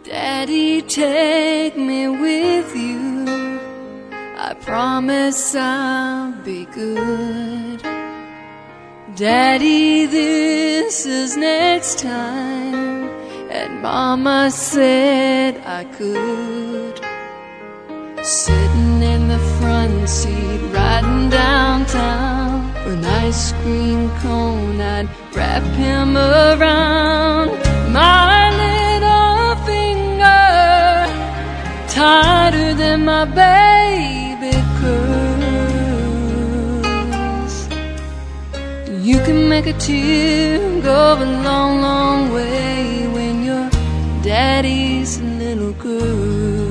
Daddy, take me with you. I promise I'll be good. Daddy, this is next time, and Mama said I could. Sitting in the front seat, riding downtown, for an ice cream cone I'd wrap him around. My little finger, tighter than my baby curls. You can make a tear go a long, long way when you're daddy's little girl.